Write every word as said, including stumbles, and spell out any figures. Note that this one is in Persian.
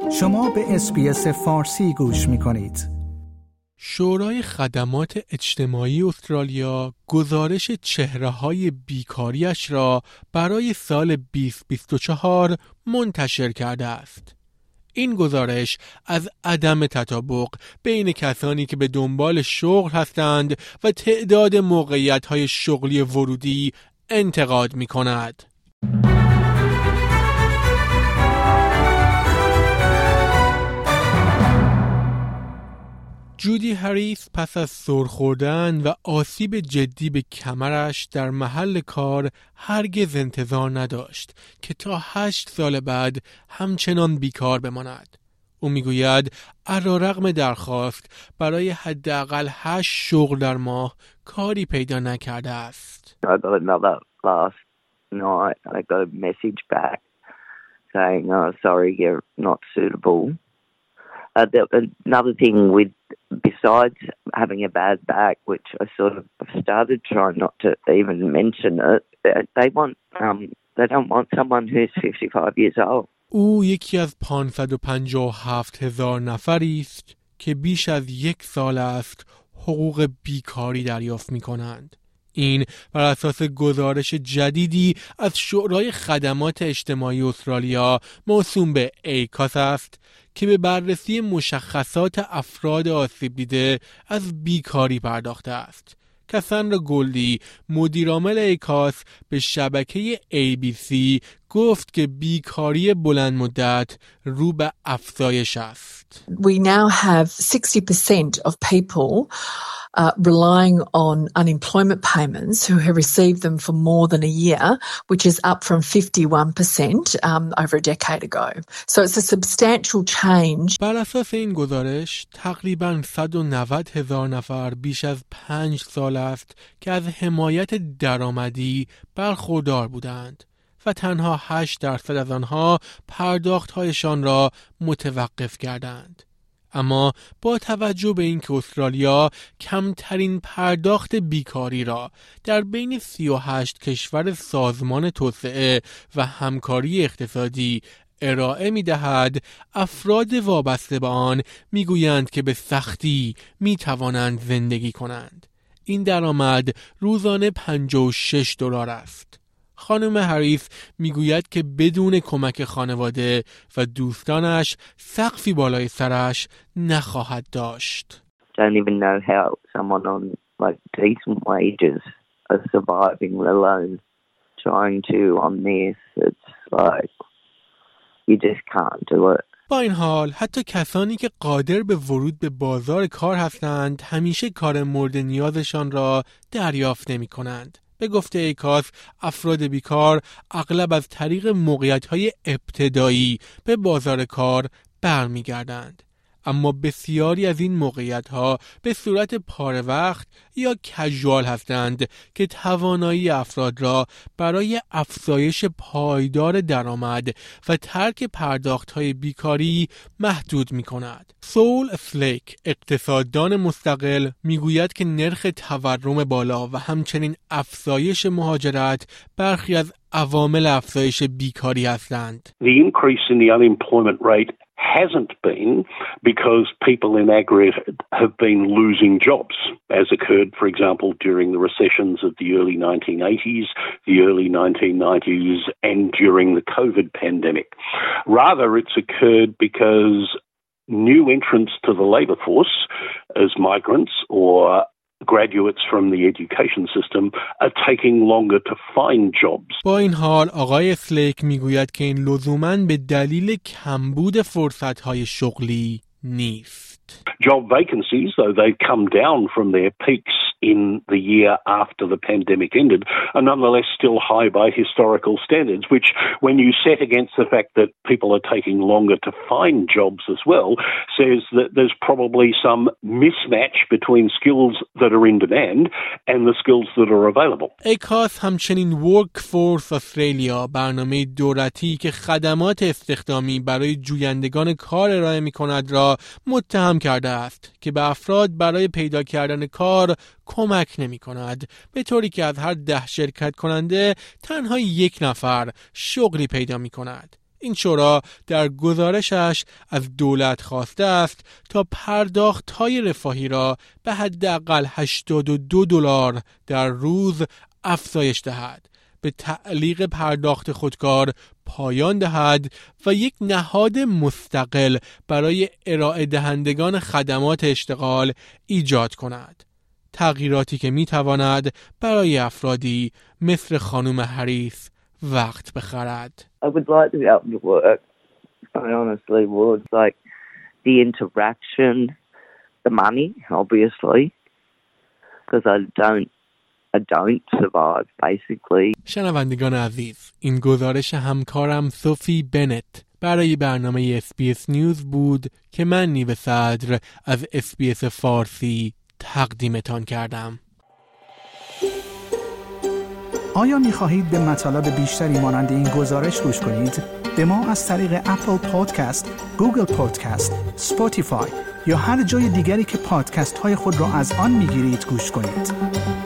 شما به اس‌بی‌اس فارسی گوش می‌کنید. شورای خدمات اجتماعی استرالیا گزارش چهره‌های بیکاریش را برای سال بیست بیست و چهار منتشر کرده است. این گزارش از عدم تطابق بین کسانی که به دنبال شغل هستند و تعداد موقعیت‌های شغلی ورودی انتقاد می‌کند. جودی هریس پس از سر خوردن و آسیب جدی به کمرش در محل کار هرگز انتظار نداشت که تا هشت سال بعد همچنان بیکار بماند. او میگوید علیرغم درخواست برای حداقل هشت شغل در ماه کاری پیدا نکرده است. I got another last night. I got a message back saying, "Oh, sorry, you're not suitable." Uh, the, another thing with, besides having a bad back, which I sort of started trying not to even mention it, they want, um, they don't want someone who's fifty-five years old. او یکی از پانصد و پنجاه و هفت هزار نفری است که بیش از یک سال است حقوق بیکاری دریافت می کنند. این بر اساس گزارش جدیدی از شورای خدمات اجتماعی استرالیا موسوم به ایکاس است که به بررسی مشخصات افراد آسیب دیده از بیکاری پرداخته است. کساندرا گولدی مدیرعامل ایکاس به شبکه ای بی سی گفت که بیکاری بلند مدت رو به افزایش است. We now have sixty percent of people Uh, relying on unemployment payments who have received them for more than a year, which is up from fifty-one percent um, over a decade ago. So it's a substantial change. بر اساس این گزارش تقریباً صد و نود هزار نفر بیش از پنج سال است که از حمایت درآمدی برخوردار بودند و تنها هشت درصد از آنها پرداخت‌هایشان را متوقف کردند. اما با توجه به اینکه استرالیا کمترین پرداخت بیکاری را در بین سی و هشت کشور سازمان توسعه و همکاری اقتصادی ارائه می دهد، افراد وابسته به آن می گویند که به سختی می توانند زندگی کنند. این درآمد روزانه پنجاه و شش دلار است. خانم هریس میگوید که بدون کمک خانواده و دوستانش سقفی بالای سرش نخواهد داشت. Don't even know how someone on like decent wages are surviving, let alone trying to on this. It's like you just can't do it. با این حال حتی کسانی که قادر به ورود به بازار کار هستند همیشه کار مورد نیازشان را دریافت نمی کنند. به گفته ایکاس افراد بیکار اغلب از طریق موقعیت‌های ابتدایی به بازار کار برمیگردند. اما بسیاری از این موقعیت‌ها به صورت پاره وقت یا کژوال هستند که توانایی افراد را برای افزایش پایدار درآمد و ترک پرداخت‌های بیکاری محدود می‌کند. سول اسلیک اقتصاددان مستقل میگوید که نرخ تورم بالا و همچنین افزایش مهاجرت برخی از عوامل افزایش بیکاری هستند. The increase in the unemployment rate hasn't been because people in aggregate have been losing jobs, as occurred, for example, during the recessions of the early nineteen eighties, the early nineteen nineties, and during the COVID pandemic. Rather, it's occurred because new entrants to the labour force as migrants or graduates from the education system are taking longer to find jobs. با این حال آقای اسلیک میگوید که این لزوماً به دلیل کمبود فرصت‌های شغلی نیست. Job vacancies, though they've come down from their peaks in the year after the pandemic ended, are nonetheless still high by historical standards, which when you set against the fact that people are taking longer to find jobs as well, says that there's probably some mismatch between skills that are in demand and the skills that are available. ایکاس همچنین Workforce Australia برنامه دولتی که خدمات استخدامی برای جویندگان کار ارائه می‌کند را متهم کرده است که به افراد برای پیدا کردن کار کمک نمی کند، به طوری که از هر ده شرکت کننده تنها یک نفر شغلی پیدا می کند. این شورا در گزارشش از دولت خواسته است تا پرداخت‌های رفاهی را به حداقل هشتاد و دو دلار در روز افزایش دهد، به تعلیق پرداخت خودکار پایان دهد و یک نهاد مستقل برای ارائه دهندگان خدمات اشتغال ایجاد کند. تغییراتی که میتواند برای افرادی مثل خانم هریس وقت بخرد. I would like to be able to work. I honestly would. Like the interaction, the money, obviously, because I don't I don't survive, basically. شنوندگان عزیز، این گزارش همکارم سوفی بنت برای برنامه اس بی اس نیوز بود که من نیو صدر از اس بی اس فارسی تقدیمتان کردم. آیا می خواهید به مطالب بیشتری مانند این گزارش گوش کنید؟ به ما از طریق اپل پادکست، گوگل پادکست، اسپاتیفای یا هر جای دیگری که پادکست های خود را از آن می گیرید گوش کنید.